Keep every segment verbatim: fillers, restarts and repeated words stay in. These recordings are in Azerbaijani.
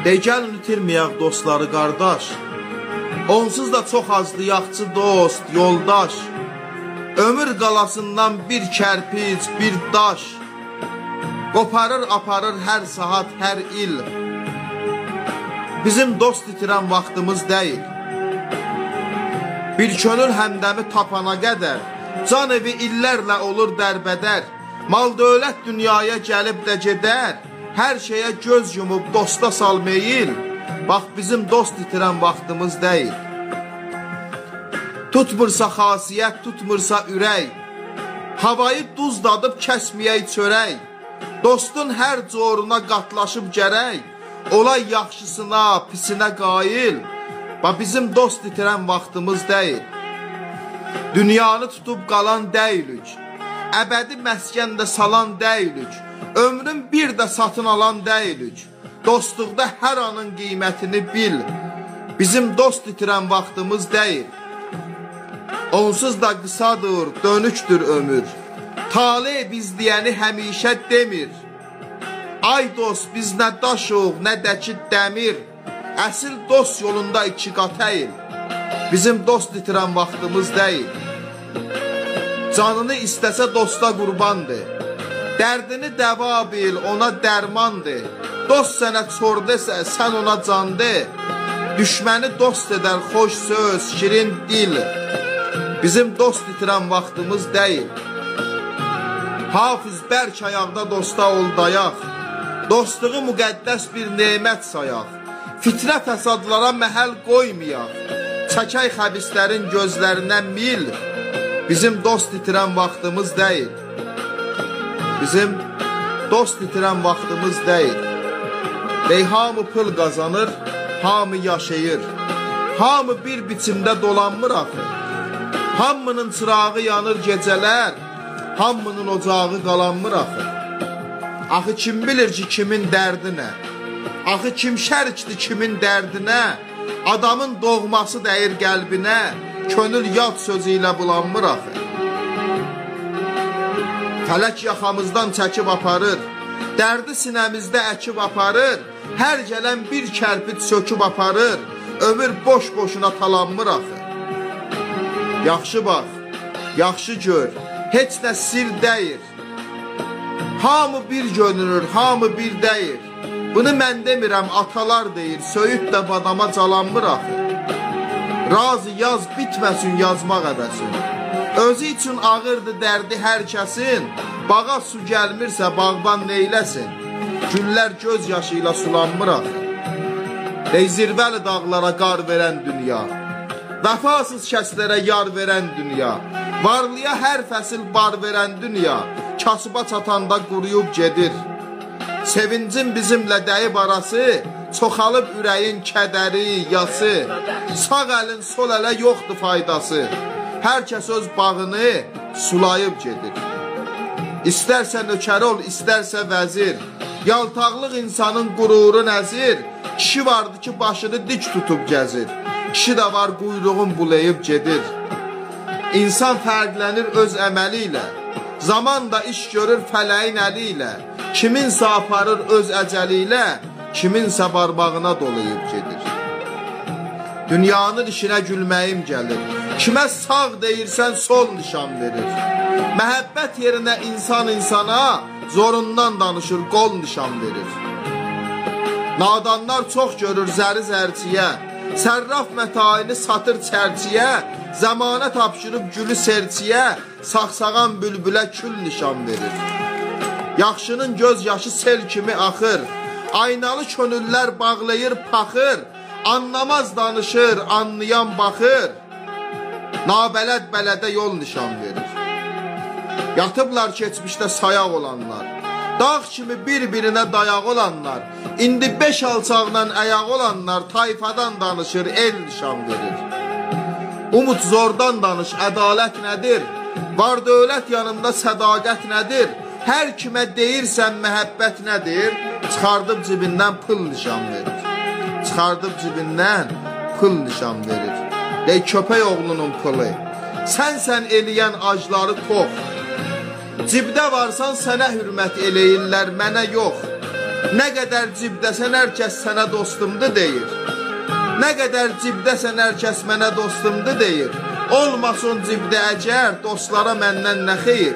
De gəlin itirməyək dostları qardaş, onsuz da çox azdı yaxçı dost, yoldaş. Ömür qalasından bir kərpic, bir daş, qoparır, aparır hər saat, hər il. Bizim dost itirən vaxtımız deyil. Bir könül həmdəmi tapana qədər, can evi illərlə olur dərbədər. Mal dövlət dünyaya gəlib də gedər, hər şeyə göz yumub dosta sal meyil. Bax bizim dost itirən vaxtımız deyil. Tutmursa xasiyyət, tutmursa ürək, havayı duz dadıb kəsməyək çörək. Dostun hər coruna qatlaşıb gərək, olay yaxşısına, pisinə qail. Bax bizim dost itirən vaxtımız deyil. Dünyanı tutub qalan deyilik, əbədi məskəndə salan deyilik, ömrün bir də satın alan deyilik. Dostluqda hər anın qiymətini bil, bizim dost itirən vaxtımız deyil. Onsuz da qısadır, dönükdür ömür, tale biz deyəni həmişə demir. Ay dost biz nə daşıq, nə də ki dəmir, əsil dost yolunda iki qatəyil, bizim dost itirən vaxtımız deyil. Canını istəsə dosta qurbandır, dərdini dəva bil, ona dərmandır. Dost sənə çor desə, sən ona can de, düşməni dost edər xoş söz, şirin dil, bizim dost itirən vaxtımız deyil. Hafiz bərk ayaqda dosta ol dayaq, dostluğu müqəddəs bir nemət sayaq. Fitrə fəsadlara məhəl qoymayaq, çəkək xəbislərin gözlərinə mil, bizim dost itirən vaxtımız deyil. Bizim dost itirən vaxtımız deyil. Dey hamı pul qazanır, hamı yaşayır, hamı bir biçimdə dolanmır axı. Hamının çırağı yanır gecələr, hamının ocağı qalanmır axı. Axı kim bilir ki kimin dərdi nə? Axı kim şərikdir kimin dərdinə? Adamın doğması dəyir qəlbinə, könül yad sözü ilə bulanmır axı. Fələk yaxamızdan çəkib aparır, dərdi sinəmizdə əkib aparır, hər gələn bir kərpic söküb aparır, ömür boş-boşuna talanmır axı. Yaxşı bax, yaxşı gör, heç nə sir deyir. Hamı bir görünür, hamı bir deyir. Bunu mən demirəm, atalar deyir, söyüd də badama calanmır axı. Razı yaz bitməsin yazmaq əbəsin, özü üçün ağırdı dərdi hər kəsin. Bağa su gəlmirsə bağban neyləsin, güllər göz yaşı ilə sulanmır axı. Ey zirvəli dağlara qar verən dünya, vəfasız kəslərə yar verən dünya, varlıya hər fəsil bar verən dünya, kasıba çatanda quruyub gedir. Sevincin bizimlə dəyib arası, çoxalıb ürəyin kədəri, yası. Sağ əlin sol ələ yoxdur faydası, hər kəs öz bağını sulayıb gedir. İstərsə nökər ol, istərsə vəzir, yaltaqlıq insanın qururu nəzir. Kişi vardı ki başını dik tutub gəzir, kişi də var quyruğun bulayıb gedir. İnsan fərqlənir öz əməli ilə, zaman da iş görür fələyin əli ilə. Kiminsə aparır öz əcəli ilə, kiminsə barbağına dolayıb gedir. Dünyanın işinə gülməyim gəlir, kimə sağ deyirsən sol nişan verir. Məhəbbət yerinə insan insana, zorundan danışır, qol nişan verir. Nadanlar çox görür zəri zərciyə, sərraf mətayini satır çərciyə, zəmanə tapşırıb gülü serciyə, saxsağan bülbülə kül nişan verir. Yaxşının göz yaşı sel kimi axır, aynalı könüllər bağlayır paxır, anlamaz danışır, anlayan baxır, nabələd bələdə yol nişan verir. Yatıblar keçmişdə sayaq olanlar, dağ kimi bir-birinə dayaq olanlar, indi beş alçaqla əyaq olanlar, tayfadan danışır, el nişan verir. Umut zordan danış, ədalət nədir? Var dövlət yanında sədaqət nədir? Hər kimə deyirsən məhəbbət nədir? Çıxardıb cibindən pul nişan verir. Çıxardıb cibindən pul nişan verir. Ey köpək oğlunun pulu, sənsən eləyən acları tox. Cibdə varsan sənə hürmət eləyirlər, mənə yox. Nə qədər cibdəsən hər kəs sənə dostumdur deyir. Nə qədər cibdəsən hər kəs mənə dostumdur deyir. Olmasın cibdə əgər dostlara məndən nə xeyir.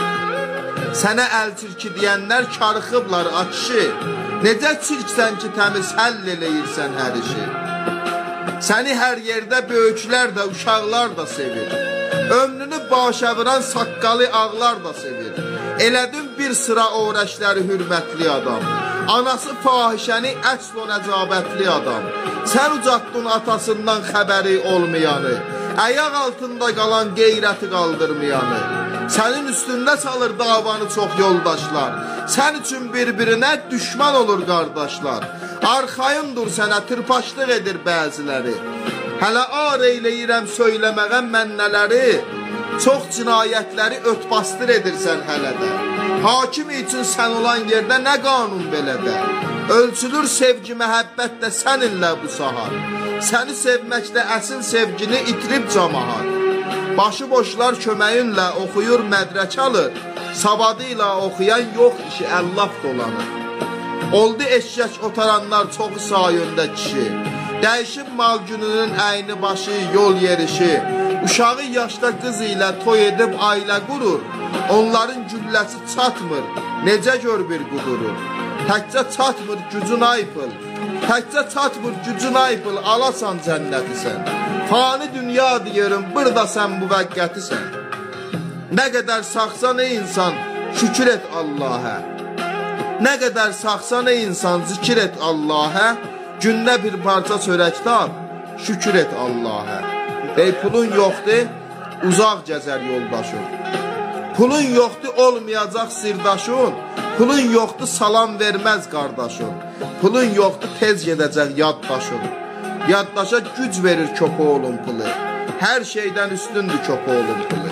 Sənə əl çirki deyənlər karıxıblar a kişi. Necə çirksən ki təmiz həll eləyirsən hər işi. Səni hər yerdə böyüklər də uşaqlar da sevir. Ömrünü başa vuran saqqalı ağlar da sevir. Elədin bir sıra öyrəşləri hürmətli adam. Anası fahişəni əsl o nəcabətli adam. Sən ucatdın atasından xəbəri olmayanı. Ayaq altında qalan qeyrəti qaldırmayanı. Sənin üstündə salır davanı çox yoldaşlar. Sən üçün bir-birinə düşman olur qardaşlar. Arxayındır sənə tırpaşlıq edir bəziləri. Hələ ar eyləyirəm söyləməğəm mən nələri. Çox cinayətləri ötbastır edirsən hələ də. Hakim üçün sən olan yerdə nə qanun belə də. Ölçülür sevgi məhəbbət də səninlə bu sahar. Səni sevməkdə əsil sevgini itirib camahat. Başıboşlar köməyinlə oxuyur mədrək alır. Savadı ilə oxuyan yox işi əllaf dolanır. Oldu eşşək otaranlar çoxu sayında kişi. Dəyişib mal gününün əyni başı, yol yerişi. Uşağı yaşda qız ilə toy edib ailə qurur. Onların gülləsi çatmır, necə gör bir qudurur. Təkcə çatmır gücün aypıl. Təkcə çatmır gücün aypıl, alasan cənnəti sən. Fani dünya deyirim, burada sən müvəqqətisən. Nə qədər sağsan ey insan, şükür et Allah'a. Nə qədər sağsan ey insan, zikir et Allah'a. Gündə bir parça çörək tap, şükür et Allah'a. Ey pulun yoxdur, uzaq gəzər yoldaşın. Pulun yoxdur, olmayacaq sirdaşın. Pulun yoxdur, salam verməz qardaşın. Pulun yoxdur, tez gedəcək yaddaşın. Yaddaşa güc verir köpoğulun pulu. Hər şeydən üstündür köpoğulun pulu.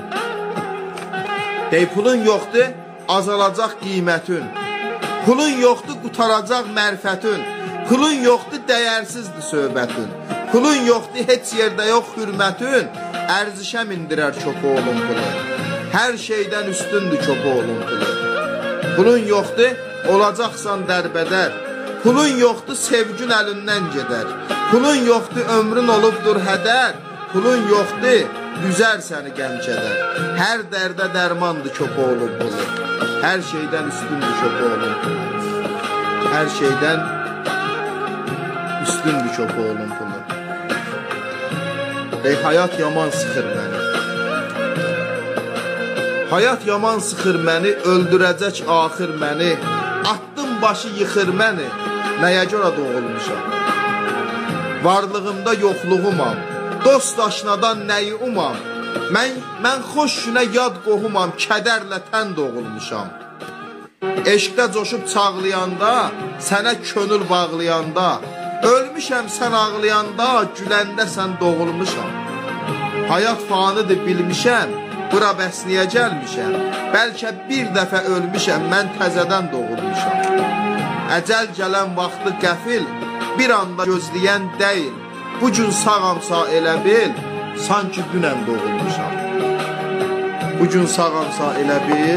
Ey pulun yoxdur, azalacaq qiymətin. Pulun yoxdur, qutaracaq mərfətin. Pulun yoxdur, dəyərsizdir söhbətin. Pulun yoxdur, heç yerdə yox hürmətin. Ərzişə mindirər köpoğulun pulu. Hər şeydən üstündür köpoğulun pulu. Pulun yoxdur, olacaqsan dərbədər. Pulun yoxdur, sevgün əlindən gedər. Pulun yoxdur, ömrün olubdur hədər. Pulun yoxdur, üzər səni qəm kədər. Hər dərdə dərmandır köpoğulun pulu. Hər şeydən üstündür köpoğulun pulu. Hər şeydən üstündür köpoğulun pulu. Ey hayat yaman sıxır məni. Hayat yaman sıxır məni, öldürəcək axır məni. Attım başı yıxır məni, nəyə görə doğulmuşam? Varlığımda yoxluğumam, dost aşnadan nəyi umam? Mən, mən xoş günə yad qohumam, kədərlə tən doğulmuşam. Eşqdə coşub çağlayanda, sənə könül bağlayanda, ölmüşəm sən ağlayanda, güləndə sən doğulmuşam. Hayat fanidir bilmişəm, bura bəs niyə gəlmişəm? Bəlkə bir dəfə ölmüşəm, mən təzədən doğulmuşam. Əcəl gələn vaxtı qəfil, bir anda gözləyən deyil. Bu gün sağamsa elə bil, sanki dünən doğulmuşam. Bu gün sağamsa elə bil,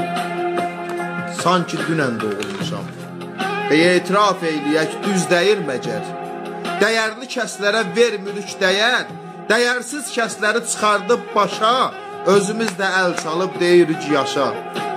sanki dünən doğulmuşam. Və etiraf eyləyək, düz deyil məcər. Dəyərli kəslərə vermirik dəyər, dəyərsiz kəsləri çıxardıb başa, özümüz də əl salıb deyirik yaşa.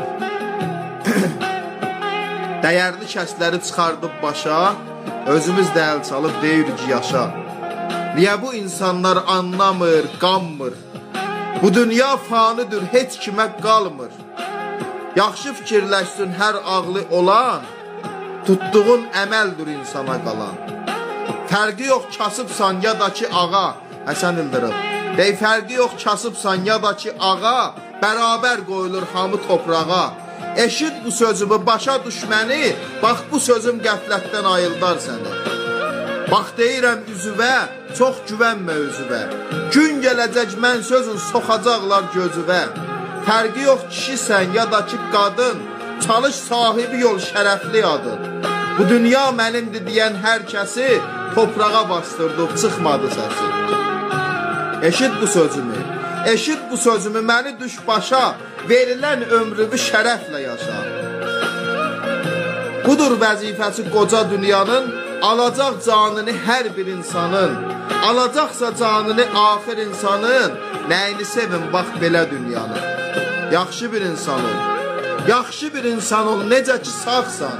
Dəyərli kəsləri çıxardıb başa, özümüz də əl salıb deyirik yaşa. Niyə bu insanlar anlamır, qanmır? Bu dünya fanidir, heç kimə qalmır. Yaxşı fikirləşsin hər ağlı olan, tutduğun əməldir insana qalan. Fərqi yox kasıbsan ya da ki ağa, Həsən İldırım. Dey fərqi yox kasıbsan ya da ki ağa, bərabər qoyulur hamı toprağa. Eşit bu sözümü, başa düşməni, bax bu sözüm qəflətdən ayıldar səni. Bax deyirəm üzüvə, çox güvənmə özüvə. Gün gələcək mən sözün soxacaqlar gözüvə. Fərqi yox kişisən ya da ki qadın, çalış sahibi yol şərəfli adın. Bu dünya mənimdir deyən hər kəsi toprağa bastırdıb çıxmadı səsi. Eşit bu sözümü, eşit bu sözümü, məni düş başa, verilən ömrümü şərəflə yaşa. Budur vəzifəsi qoca dünyanın, alacaq canını hər bir insanın. Alacaqsa canını axir insanın, nəyini sevin bax belə dünyanın. Yaxşı bir insan ol, yaxşı bir insan ol, necə ki sağsan.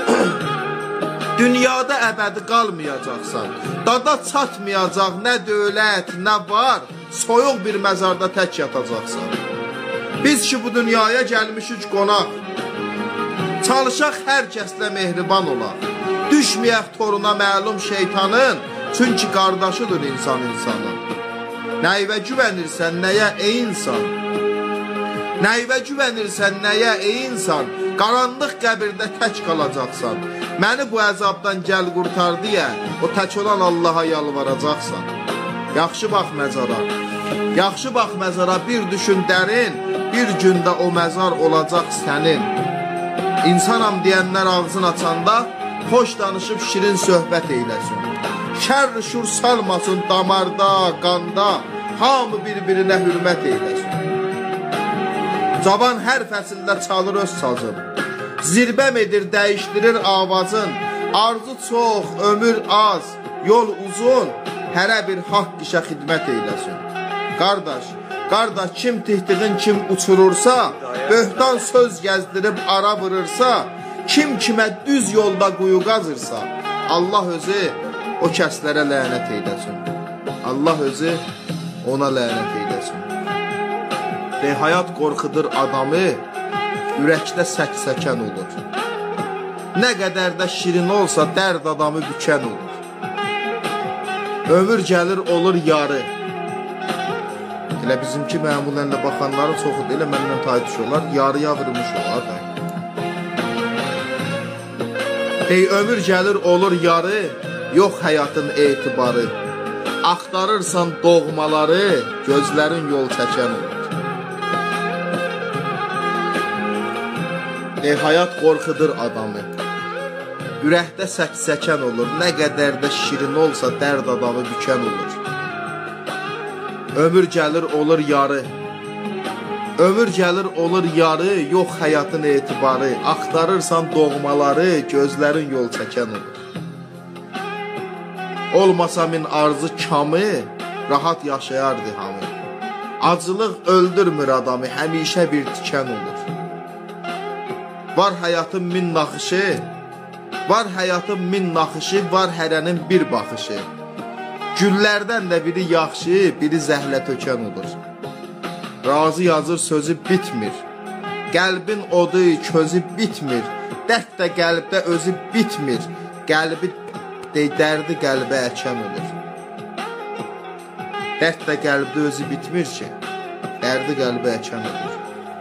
Dünyada əbədi qalmayacaqsan, dada çatmayacaq nə dövlət, nə var, soyuq bir məzarda tək yatacaqsan. Biz ki bu dünyaya gəlmişik qonaq, çalışaq hər kəslə mehriban olaq. Düşməyək toruna məlum şeytanın, çünki qardaşıdır insan insanın. Nəyvə güvənirsən, nəyə ey insan? Nəyvə güvənirsən, nəyə ey insan? Qaranlıq qəbirdə tək qalacaqsan. Məni bu əzabdan gəl qurtar deyə, o tək olan Allaha yalvaracaqsan. Yaxşı bax məzara, yaxşı bax məzara, bir düşün dərin, bir gündə o məzar olacaq sənin. İnsanam deyənlər ağzın açanda, xoş danışıb şirin söhbət eyləsin. Şər şur salmasın damarda, qanda, hamı bir-birinə hürmət eyləsin. Cavan hər fəsildə çalır öz sazın, zirbəm edir, dəyişdirir avazın. Arzu çox, ömür az, yol uzun, hərə bir haqq işə xidmət eyləsin. Qardaş, qardaş, kim tihtiğin kim uçurursa, böhtan söz gəzdirib ara vurursa, kim kimə düz yolda quyu qazırsa, Allah özü o kəslərə lənət eyləsin. Allah özü ona lənət eyləsin. Dey, həyat qorxudur adamı, ürəkdə səksəkən olur. Nə qədər də şirin olsa, dərd adamı bükən olur. Ömür gəlir, olur yarı. Elə bizimki məmulənlə baxanları çoxudur, elə məndən taydiş olar, yarıya vırmış olar. Dey, ömür gəlir, olur yarı, yox həyatın etibarı. Axtarırsan doğmaları, gözlərin yol çəkən olur. Ey, həyat qorxudur adamı, ürəkdə səksəkən olur, nə qədər də şirin olsa dərd adamı bükən olur. Ömür gəlir, olur yarı, ömür gəlir, olur yarı, yox həyatın etibarı. Axtarırsan doğmaları, gözlərin yol çəkən olur. Olmasa min arzu kamı, rahat yaşayardı hamı. Acılıq öldürmür adamı, həmişə bir tikən olur. Var həyatın min naxışı, var həyatın min naxışı, var hərənin bir baxışı. Güllərdən də biri yaxşı, biri zəhlə tökən olur. Razı yazır sözü bitmir, qəlbin odu közü bitmir, dərd də qəlbdə özü bitmir, qəlbi dey, dərdi qəlbə əkən olur. Dərd də qəlbdə özü bitmir ki, dərdi qəlbə əkən olur.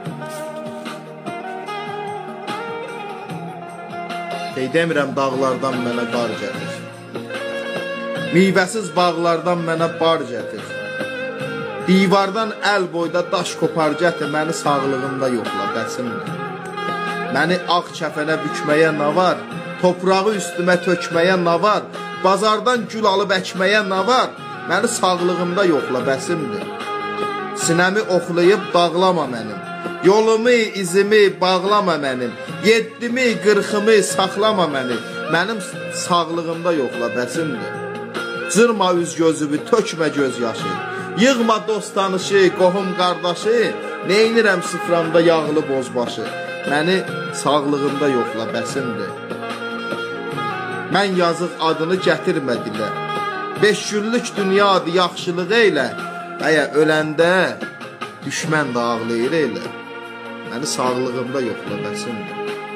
Dey, demirəm dağlardan mənə qar gəlir, meyvəsiz bağlardan mənə bar gətir. Divardan əl boyda daş kopar gətir, məni sağlığımda yoxla bəsimdir. Məni ağ kəfənə bükməyə nə var, toprağı üstümə tökməyə nə var, bazardan gül alıb əkməyə nə var, məni sağlığımda yoxla bəsimdir. Sinəmi oxlayıb dağlama mənim, yolumu, izimi bağlama mənim, yeddimi, qırxımı saxlama mənim, mənim sağlığımda yoxla bəsimdir. Cırma üz gözümü, tökmə göz yaşı, yığma dost tanışı, qohum qardaşı, neynirəm sıframda yağlı bozbaşı, məni sağlığımda yoxla bəsimdir. Mən yazıq adını gətirmədilər, beş günlük dünyadır yaxşılıq eylə, əyə öləndə düşmən də ağlayır eylə, məni sağlığımda yoxla bəsimdir.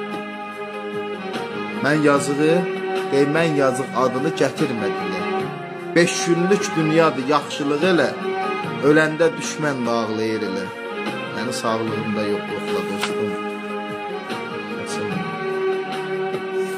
Mən yazığı, dey, mən yazıq adını gətirmədilər, beş günlük dünyadır yaxşılıq elə, öləndə düşmən də ağlayır elə, məni sağlığımda yoxla dostum.